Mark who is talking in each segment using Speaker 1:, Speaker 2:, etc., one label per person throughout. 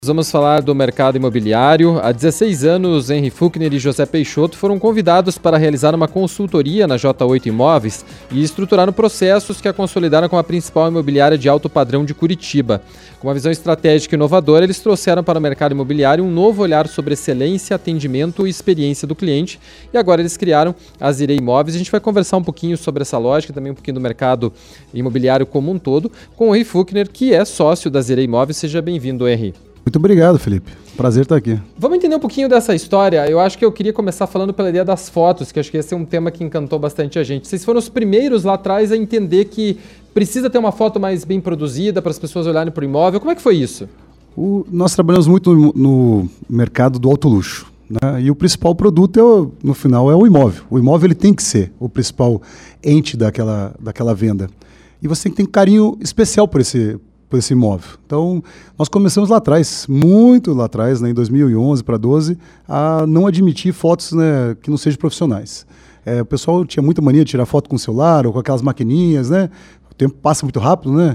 Speaker 1: Vamos falar do mercado imobiliário. Há 16 anos, Henry Fuchner e José Peixoto foram convidados para realizar uma consultoria na J8 Imóveis e estruturaram processos que a consolidaram como a principal imobiliária de alto padrão de Curitiba. Com uma visão estratégica e inovadora, eles trouxeram para o mercado imobiliário um novo olhar sobre excelência, atendimento e experiência do cliente. E agora eles criaram a Zirei Imóveis. A gente vai conversar um pouquinho sobre essa lógica, também um pouquinho do mercado imobiliário como um todo, com o Henry Fuchner, que é sócio da Zirei Imóveis. Seja bem-vindo, Henry.
Speaker 2: Muito obrigado, Felipe. Prazer estar aqui.
Speaker 1: Vamos entender um pouquinho dessa história. Eu acho que eu queria começar falando pela ideia das fotos, que acho que esse é um tema que encantou bastante a gente. Vocês foram os primeiros lá atrás a entender que precisa ter uma foto mais bem produzida para as pessoas olharem para o imóvel. Como é que foi isso?
Speaker 2: Nós trabalhamos muito no mercado do alto luxo, né? E o principal produto, no final, é o imóvel. O imóvel ele tem que ser o principal ente daquela venda. E você tem que ter um carinho especial por esse imóvel. Então, nós começamos lá atrás, muito lá atrás, né, em 2011 para 2012, a não admitir fotos, né, que não sejam profissionais. O pessoal tinha muita mania de tirar foto com o celular ou com aquelas maquininhas, né? O tempo passa muito rápido, né?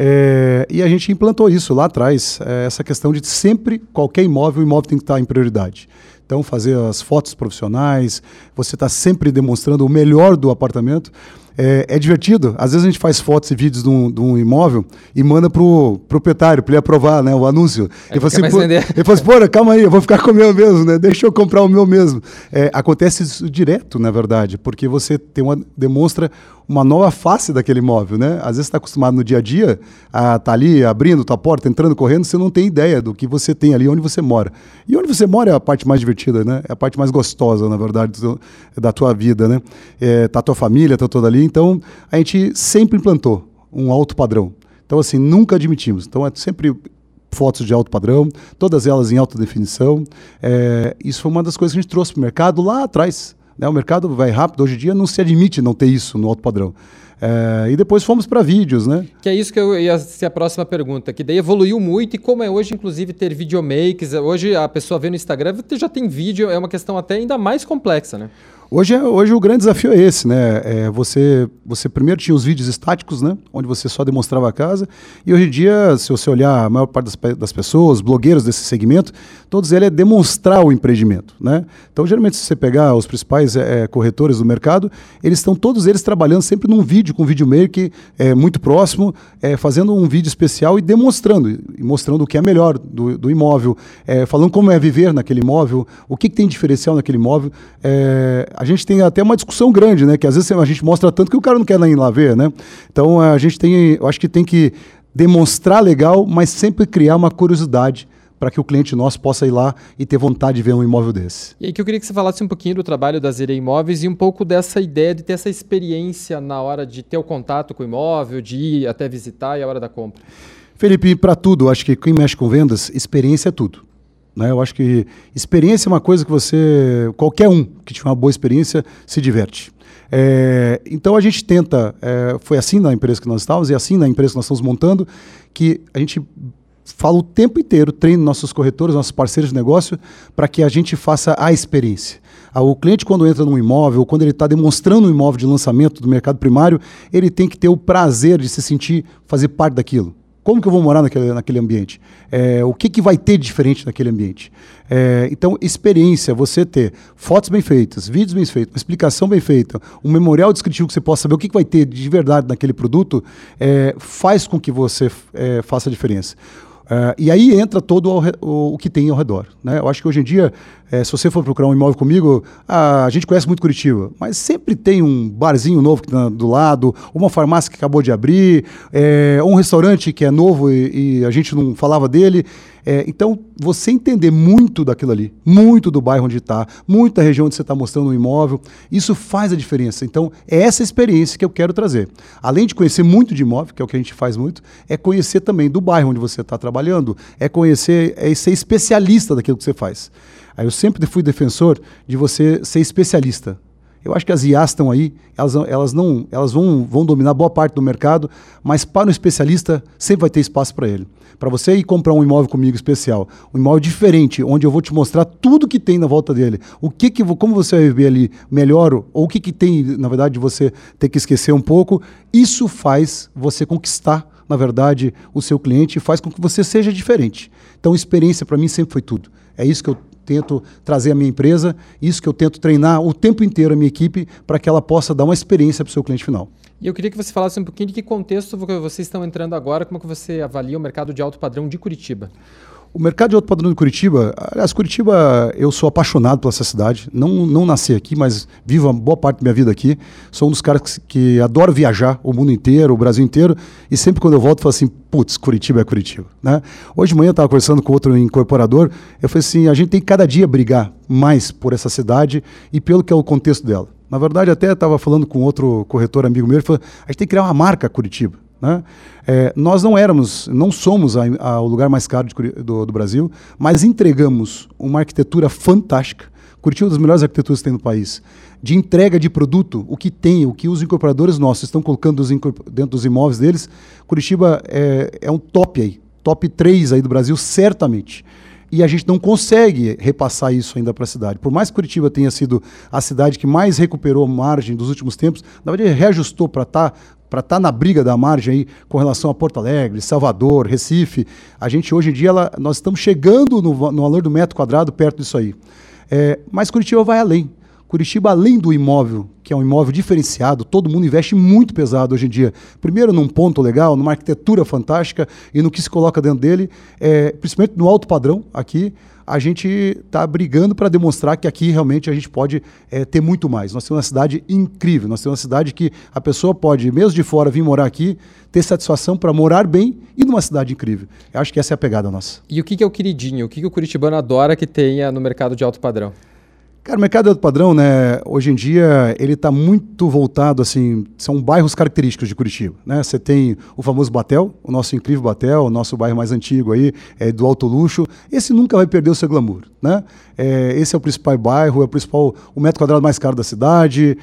Speaker 2: E a gente implantou isso lá atrás, essa questão de sempre, qualquer imóvel, o imóvel tem que estar em prioridade. Então, fazer as fotos profissionais, você está sempre demonstrando o melhor do apartamento. É divertido. Às vezes a gente faz fotos e vídeos de um imóvel e manda pro proprietário, para ele aprovar, né, o anúncio. Ele fala assim, pô, calma aí, eu vou ficar com o meu mesmo, né? Deixa eu comprar o meu mesmo. Acontece isso direto, na verdade, porque você demonstra uma nova face daquele imóvel, né? Às vezes você está acostumado no dia a dia a estar ali abrindo tua porta, entrando, correndo, você não tem ideia do que você tem ali, onde você mora. E onde você mora é a parte mais divertida, né? É a parte mais gostosa, na verdade, da tua vida, né? Tá a tua família, tá toda ali. Então, a gente sempre implantou um alto padrão. Então, assim, nunca admitimos. Então, é sempre fotos de alto padrão, todas elas em alta definição. Isso foi uma das coisas que a gente trouxe para o mercado lá atrás. Né? O mercado vai rápido, hoje em dia não se admite não ter isso no alto padrão. E depois fomos para vídeos, né?
Speaker 1: Que é isso que ia ser a próxima pergunta, que daí evoluiu muito e como é hoje, inclusive, ter videomakes. Hoje a pessoa vê no Instagram, já tem vídeo, é uma questão até ainda mais complexa, né?
Speaker 2: Hoje o grande desafio é esse, né? Você primeiro tinha os vídeos estáticos, né? Onde você só demonstrava a casa. E hoje em dia, se você olhar a maior parte das pessoas, blogueiros desse segmento, todos eles é demonstrar o empreendimento, né? Então, geralmente, se você pegar os principais corretores do mercado, todos eles trabalhando sempre num vídeo, com um videomaker muito próximo, fazendo um vídeo especial e mostrando o que é melhor do imóvel, falando como é viver naquele imóvel, o que tem diferencial naquele imóvel. A gente tem até uma discussão grande, né? Que às vezes a gente mostra tanto que o cara não quer ir lá ver, né? Então eu acho que tem que demonstrar legal, mas sempre criar uma curiosidade para que o cliente nosso possa ir lá e ter vontade de ver um imóvel desse.
Speaker 1: E aí que eu queria que você falasse um pouquinho do trabalho da Zirei Imóveis e um pouco dessa ideia de ter essa experiência na hora de ter o contato com o imóvel, de ir até visitar e a hora da compra.
Speaker 2: Felipe, para tudo, acho que quem mexe com vendas, experiência é tudo. Né? Eu acho que experiência é uma coisa que qualquer um que tiver uma boa experiência se diverte. Então a gente tenta, foi assim na empresa que nós estávamos e assim na empresa que nós estamos montando, que a gente fala o tempo inteiro, treina nossos corretores, nossos parceiros de negócio, para que a gente faça a experiência. O cliente, quando entra num imóvel, quando ele está demonstrando um imóvel de lançamento do mercado primário, ele tem que ter o prazer de se sentir, fazer parte daquilo. Como que eu vou morar naquele ambiente? O que vai ter de diferente naquele ambiente? Então, experiência, você ter fotos bem feitas, vídeos bem feitos, uma explicação bem feita, um memorial descritivo que você possa saber o que vai ter de verdade naquele produto, faz com que você faça a diferença. E aí entra todo o que tem ao redor, né? Eu acho que hoje em dia, se você for procurar um imóvel comigo, a gente conhece muito Curitiba, mas sempre tem um barzinho novo que tá do lado, uma farmácia que acabou de abrir, um restaurante que é novo e a gente não falava dele. Então, você entender muito daquilo ali, muito do bairro onde está, muito da região onde você está mostrando um imóvel, isso faz a diferença. Então, é essa experiência que eu quero trazer. Além de conhecer muito de imóvel, que é o que a gente faz muito, é conhecer também do bairro onde você está trabalhando, é ser especialista daquilo que você faz. Aí eu sempre fui defensor de você ser especialista. Eu acho que as IAs estão aí, elas vão dominar boa parte do mercado, mas para um especialista sempre vai ter espaço para ele. Para você ir comprar um imóvel comigo especial, um imóvel diferente, onde eu vou te mostrar tudo que tem na volta dele, como você vai viver ali melhor, ou o que tem, na verdade, de você ter que esquecer um pouco, isso faz você conquistar na verdade, o seu cliente e faz com que você seja diferente. Então, experiência para mim sempre foi tudo. É isso que eu tento trazer à minha empresa, isso que eu tento treinar o tempo inteiro a minha equipe para que ela possa dar uma experiência para o seu cliente final.
Speaker 1: E eu queria que você falasse um pouquinho de que contexto vocês estão entrando agora, como que você avalia o mercado de alto padrão de Curitiba?
Speaker 2: O mercado de alto padrão de Curitiba, aliás, Curitiba, eu sou apaixonado por essa cidade. Não nasci aqui, mas vivo a boa parte da minha vida aqui. Sou um dos caras que adoro viajar o mundo inteiro, o Brasil inteiro. E sempre quando eu volto, eu falo assim, putz, Curitiba é Curitiba. Né? Hoje de manhã eu estava conversando com outro incorporador. Eu falei assim, a gente tem que cada dia brigar mais por essa cidade e pelo que é o contexto dela. Na verdade, até estava falando com outro corretor amigo meu, ele falou, a gente tem que criar uma marca Curitiba. Né? Nós não somos o lugar mais caro do Brasil, mas entregamos uma arquitetura fantástica. Curitiba é uma das melhores arquiteturas que tem no país. De entrega de produto, o que os incorporadores nossos estão colocando dentro dos imóveis deles, Curitiba é um top 3 aí do Brasil, certamente. E a gente não consegue repassar isso ainda para a cidade. Por mais que Curitiba tenha sido a cidade que mais recuperou margem dos últimos tempos, na verdade reajustou para estar na briga da margem aí com relação a Porto Alegre, Salvador, Recife. A gente hoje em dia, nós estamos chegando no valor do metro quadrado perto disso aí. Mas Curitiba vai além. Curitiba, além do imóvel, que é um imóvel diferenciado, todo mundo investe muito pesado hoje em dia. Primeiro num ponto legal, numa arquitetura fantástica e no que se coloca dentro dele, principalmente no alto padrão aqui, a gente está brigando para demonstrar que aqui realmente a gente pode ter muito mais. Nós temos uma cidade incrível, nós temos uma cidade que a pessoa pode, mesmo de fora, vir morar aqui, ter satisfação para morar bem e numa cidade incrível. Eu acho que essa é a pegada nossa.
Speaker 1: E o que é o queridinho? O que o curitibano adora que tenha no mercado de alto padrão?
Speaker 2: Cara, o mercado de alto padrão, né, hoje em dia, ele está muito voltado, assim, são bairros característicos de Curitiba, né? Você tem o famoso Batel, o nosso incrível Batel, o nosso bairro mais antigo aí, do alto luxo. Esse nunca vai perder o seu glamour, né? Esse é o principal bairro, o metro quadrado mais caro da cidade,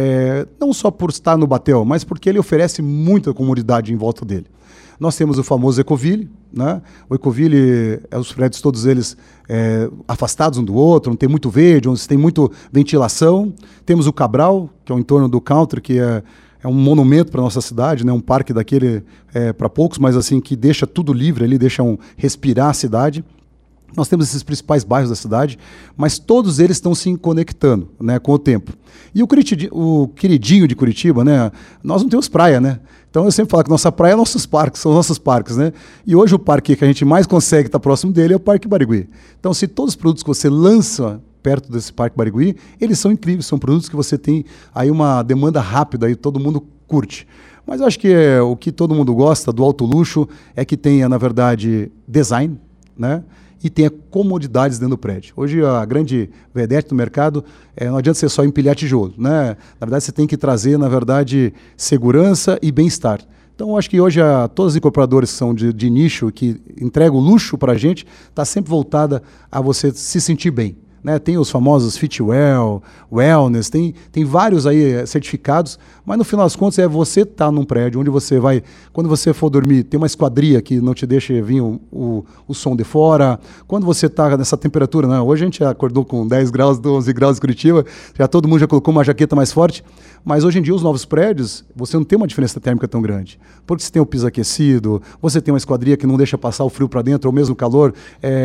Speaker 2: não só por estar no Batel, mas porque ele oferece muita comodidade em volta dele. Nós temos o famoso Ecoville, né? O Ecoville, os prédios todos eles afastados um do outro, não tem muito verde, onde tem muita ventilação. Temos o Cabral, que é o entorno do Country, que é um monumento para a nossa cidade, né? Um parque daquele para poucos, mas assim que deixa tudo livre ali, deixa respirar a cidade. Nós temos esses principais bairros da cidade, mas todos eles estão se conectando, né, com o tempo. E o queridinho de Curitiba, né, nós não temos praia, né? Então eu sempre falo que nossa praia são nossos parques, né? E hoje o parque que a gente mais consegue estar próximo dele é o Parque Barigui. Então, se todos os produtos que você lança perto desse Parque Barigui, eles são incríveis, são produtos que você tem aí uma demanda rápida e todo mundo curte. Mas eu acho que o que todo mundo gosta do alto luxo é que tenha, na verdade, design, né? E tenha comodidades dentro do prédio. Hoje a grande vedete do mercado, não adianta ser só empilhar tijolo, né? Na verdade você tem que trazer, na verdade, segurança e bem-estar. Então eu acho que hoje todas as incorporadoras que são de nicho, que entregam luxo para a gente, está sempre voltada a você se sentir bem. Né? Tem os famosos Fitwell, Wellness, tem vários aí certificados, mas no final das contas você estar num prédio onde você vai, quando você for dormir, tem uma esquadria que não te deixa vir o som de fora, quando você está nessa temperatura, né? Hoje a gente acordou com 10 graus, 12 graus em Curitiba, todo mundo já colocou uma jaqueta mais forte, mas hoje em dia os novos prédios, você não tem uma diferença térmica tão grande, porque você tem o piso aquecido, você tem uma esquadria que não deixa passar o frio para dentro, ou mesmo o calor,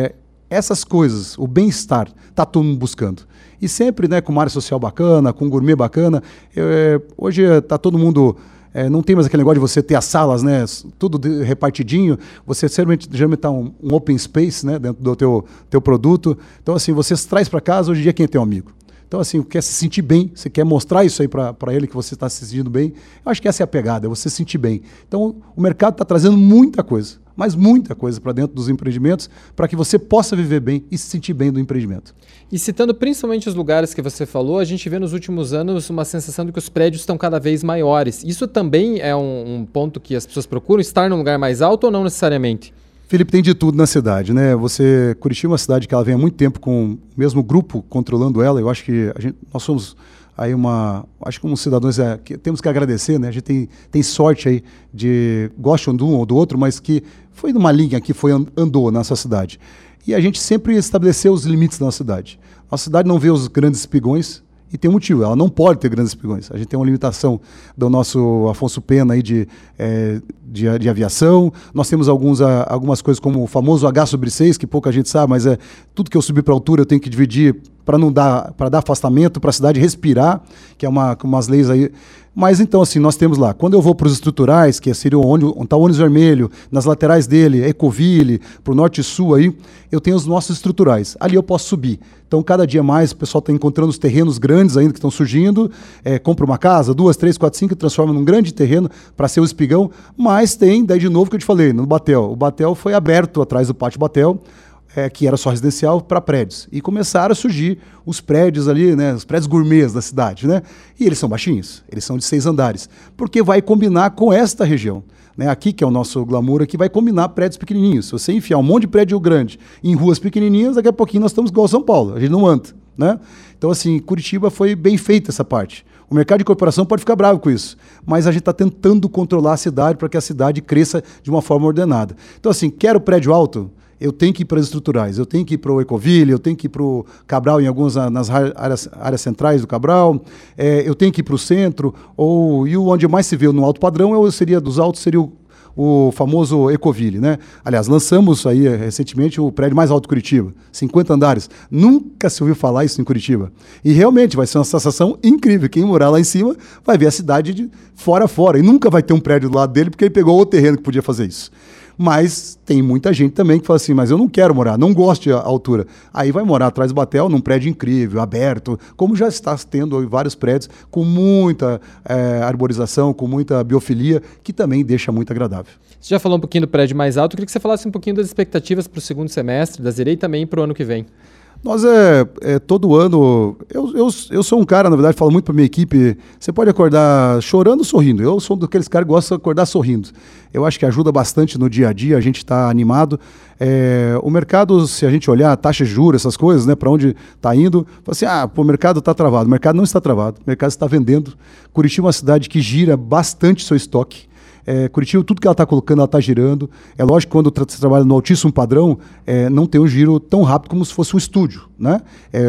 Speaker 2: essas coisas, o bem-estar, está todo mundo buscando. E sempre, né, com uma área social bacana, com um gourmet bacana. Hoje está todo mundo... não tem mais aquele negócio de você ter as salas, né, tudo repartidinho. Você geralmente está um open space, né, dentro do teu produto. Então, assim, você traz para casa, hoje em dia, quem é teu amigo? Então, assim, quer se sentir bem, você quer mostrar isso aí para ele, que você está se sentindo bem. Eu acho que essa é a pegada, é você se sentir bem. Então, o mercado está trazendo muita coisa, mas muita coisa para dentro dos empreendimentos, para que você possa viver bem e se sentir bem do empreendimento.
Speaker 1: E citando principalmente os lugares que você falou, a gente vê nos últimos anos uma sensação de que os prédios estão cada vez maiores. Isso também é um ponto que as pessoas procuram, estar num lugar mais alto ou não necessariamente?
Speaker 2: Felipe, tem de tudo na cidade, né? Curitiba é uma cidade que ela vem há muito tempo com o mesmo grupo controlando ela. Eu acho que nós somos aí acho que como cidadãos que temos que agradecer, né? A gente tem sorte aí gostam de um ou do outro, mas que foi numa linha que andou na nossa cidade. E a gente sempre estabeleceu os limites da nossa cidade. Nossa cidade não vê os grandes espigões E tem um motivo, ela não pode ter grandes espigões. A gente tem uma limitação do nosso Afonso Pena aí de aviação. Nós temos algumas coisas como o famoso H/6, que pouca gente sabe, mas tudo que eu subir para altura eu tenho que dividir para dar afastamento, para a cidade respirar, que é umas leis aí. Mas então, assim, nós temos lá, quando eu vou para os estruturais, que seria onde está o ônibus vermelho, nas laterais dele, Ecoville, para o norte e sul aí, eu tenho os nossos estruturais. Ali eu posso subir. Então, cada dia mais, o pessoal está encontrando os terrenos grandes ainda que estão surgindo, compra uma casa, 2, 3, 4, 5, e transforma num grande terreno para ser o espigão, mas tem, daí de novo que eu te falei, no Batel. O Batel foi aberto atrás do Pátio Batel, que era só residencial, para prédios. E começaram a surgir os prédios ali, né, os prédios gourmets da cidade, né? E eles são baixinhos, eles são de 6 andares, porque vai combinar com esta região. Né? Aqui, que é o nosso glamour, aqui vai combinar prédios pequenininhos. Se você enfiar um monte de prédio grande em ruas pequenininhas, daqui a pouquinho nós estamos igual São Paulo, a gente não anda. Né? Então, assim, Curitiba foi bem feita essa parte. O mercado de corporação pode ficar bravo com isso, mas a gente está tentando controlar a cidade para que a cidade cresça de uma forma ordenada. Então, assim, quero prédio alto? Eu tenho que ir para as estruturais, eu tenho que ir para o Ecoville, eu tenho que ir para o Cabral, nas áreas centrais do Cabral, eu tenho que ir para o centro, e onde mais se vê no alto padrão, dos altos seria o famoso Ecoville, né? Aliás, lançamos aí recentemente o prédio mais alto de Curitiba, 50 andares. Nunca se ouviu falar isso em Curitiba. E realmente vai ser uma sensação incrível. Quem morar lá em cima vai ver a cidade de fora a fora, e nunca vai ter um prédio do lado dele, porque ele pegou o terreno que podia fazer isso. Mas tem muita gente também que fala assim, mas eu não quero morar, não gosto de altura. Aí vai morar atrás do Batel, num prédio incrível, aberto, como já está tendo vários prédios com muita arborização, com muita biofilia, que também deixa muito agradável.
Speaker 1: Você já falou um pouquinho do prédio mais alto, eu queria que você falasse um pouquinho das expectativas para o segundo semestre da Zirei e também para o ano que vem.
Speaker 2: Nós, todo ano, eu sou um cara, na verdade, falo muito para minha equipe, você pode acordar chorando ou sorrindo. Eu sou um daqueles caras que gostam de acordar sorrindo. Eu acho que ajuda bastante no dia a dia, a gente está animado. O mercado, se a gente olhar, taxa de juros, essas coisas, né, para onde está indo, fala assim, o mercado está travado. O mercado não está travado, o mercado está vendendo. Curitiba é uma cidade que gira bastante seu estoque. Curitiba, tudo que ela está colocando, ela está girando. É lógico que quando você trabalha no altíssimo padrão, não tem um giro tão rápido como se fosse um estúdio. Né?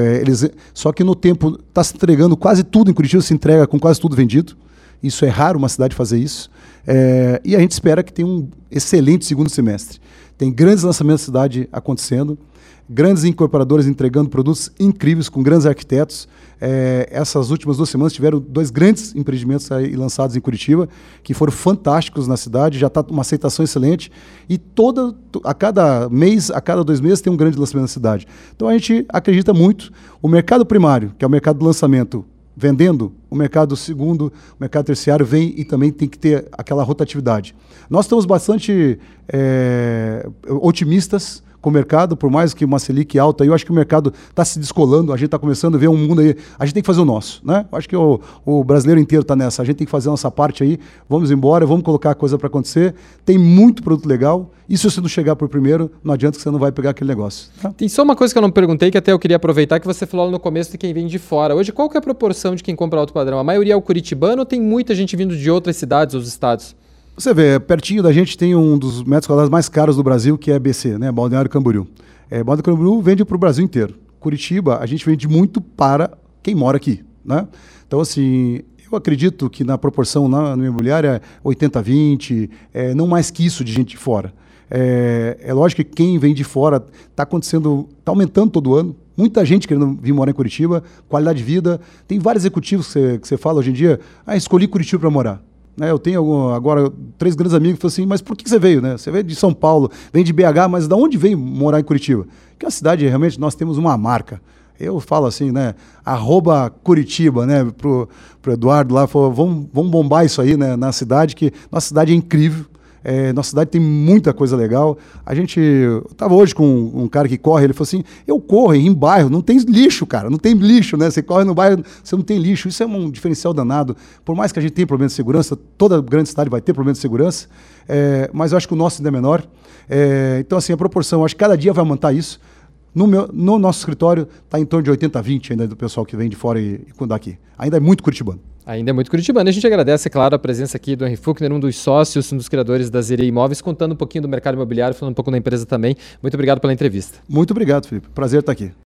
Speaker 2: Só que no tempo está se entregando quase tudo em Curitiba, se entrega com quase tudo vendido. Isso é raro uma cidade fazer isso. E a gente espera que tenha um excelente segundo semestre. Tem grandes lançamentos da cidade acontecendo, grandes incorporadores entregando produtos incríveis com grandes arquitetos. Essas últimas 2 semanas tiveram 2 grandes empreendimentos aí lançados em Curitiba, que foram fantásticos na cidade, já está uma aceitação excelente, e a cada mês, a cada 2 meses tem um grande lançamento na cidade. Então a gente acredita muito. O mercado primário, que é o mercado do lançamento, vendendo, o mercado segundo, o mercado terciário vem e também tem que ter aquela rotatividade. Nós estamos bastante otimistas com o mercado, por mais que uma Selic alta, eu acho que o mercado está se descolando, a gente está começando a ver um mundo aí, a gente tem que fazer o nosso, né? Eu acho que o brasileiro inteiro está nessa, a gente tem que fazer a nossa parte aí, vamos embora, vamos colocar a coisa para acontecer, tem muito produto legal, e se você não chegar por primeiro, não adianta que você não vai pegar aquele negócio. Tá?
Speaker 1: Tem só uma coisa que eu não perguntei, que até eu queria aproveitar, que você falou no começo de quem vem de fora. Hoje, qual que é a proporção de quem compra alto padrão? A maioria é o curitibano ou tem muita gente vindo de outras cidades ou estados?
Speaker 2: Você vê, pertinho da gente tem um dos metros quadrados mais caros do Brasil, que é BC, né? Balneário Camboriú. Balneário Camboriú vende para o Brasil inteiro. Curitiba, a gente vende muito para quem mora aqui, né? Então, assim, eu acredito que na proporção na imobiliária 80-20, não mais que isso de gente de fora. É lógico que quem vem de fora está aumentando todo ano. Muita gente querendo vir morar em Curitiba, qualidade de vida. Tem vários executivos que você fala hoje em dia, escolhi Curitiba para morar. Eu tenho agora 3 grandes amigos que falam assim, mas por que você veio? Né? Você veio de São Paulo, vem de BH, mas de onde veio morar em Curitiba? Porque a cidade, realmente, nós temos uma marca. Eu falo assim, né? @Curitiba, né? Pro Eduardo lá, falou, vamos bombar isso aí, né? Na cidade, que nossa cidade é incrível. Nossa cidade tem muita coisa legal. Eu estava hoje com um cara que corre, ele falou assim, eu corro em bairro, não tem lixo, cara, não tem lixo, né? Você corre no bairro, você não tem lixo. Isso é um diferencial danado. Por mais que a gente tenha problema de segurança, toda grande cidade vai ter problema de segurança, mas eu acho que o nosso ainda é menor. Então, assim, a proporção, eu acho que cada dia vai aumentar isso. No nosso escritório está em torno de 80-20 ainda do pessoal que vem de fora e quando aqui. Ainda é muito curitibano.
Speaker 1: Ainda é muito curitibano. A gente agradece, é claro, a presença aqui do Henry Fuchner, um dos sócios, um dos criadores da Zirei Imóveis, contando um pouquinho do mercado imobiliário, falando um pouco da empresa também. Muito obrigado pela entrevista.
Speaker 2: Muito obrigado, Felipe. Prazer estar aqui.